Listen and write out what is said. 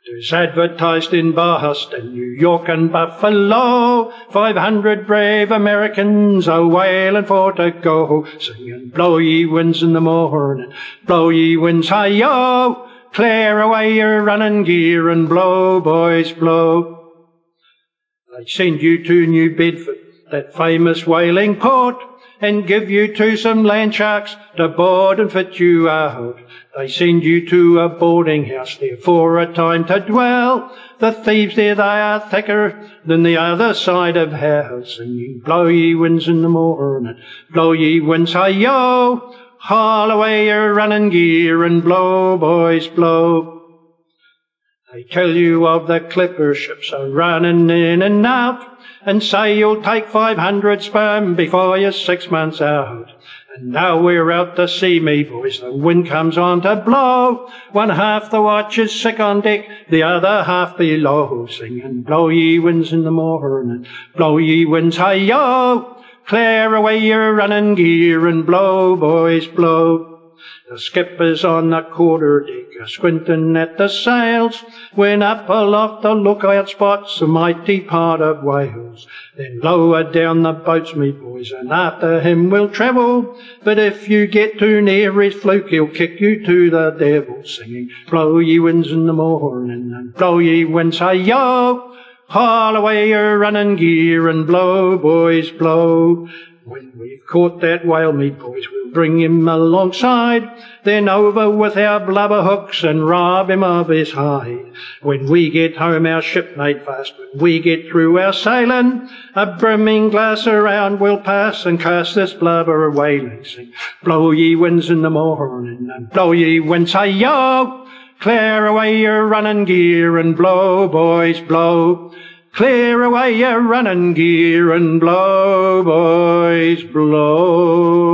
'Tis advertised in Boston, New York and Buffalo, 500 brave Americans a whaling for to go, singing, blow ye winds in the morning, blow ye winds, hi-yo, clear away your running gear and blow, boys, blow. They send you to New Bedford, that famous whaling port, and give you to some land sharks to board and fit you out. They send you to a boarding house there for a time to dwell. The thieves there, they are thicker than the other side of hell, singing, blow ye winds in the morning, blow ye winds, hi-yo, haul away your running gear and blow, boys, blow. They tell you of the clipper ships are running in and out, and say you'll take 500 sperm before you're 6 months out. And now we're out to sea, me boys, the wind comes on to blow. One half the watch is sick on deck, the other half below, singing, blow ye winds in the morning, blow ye winds, hi-yo, clear away your running gear and blow, boys, blow. The skippers on the quarter deck are squinting at the sails, when up aloft the lookout spots a mighty part of Wales. Then lower down the boats, me boys, and after him we'll travel, but if you get too near his fluke he'll kick you to the devil, singing, blow ye winds in the morning and blow ye winds, hi-yo, haul away your running gear and blow, boys, blow. When we've caught that whale, me boys, we'll bring him alongside, then over with our blubber hooks and rob him of his hide. When we get home our ship made fast, when we get through our sailing, a brimming glass around we'll pass and cast this blubber whaling, sing, blow ye winds in the morning and blow ye winds, hi-yo, clear away your running gear and blow, boys, blow. Clear away your running gear and blow, boys, blow.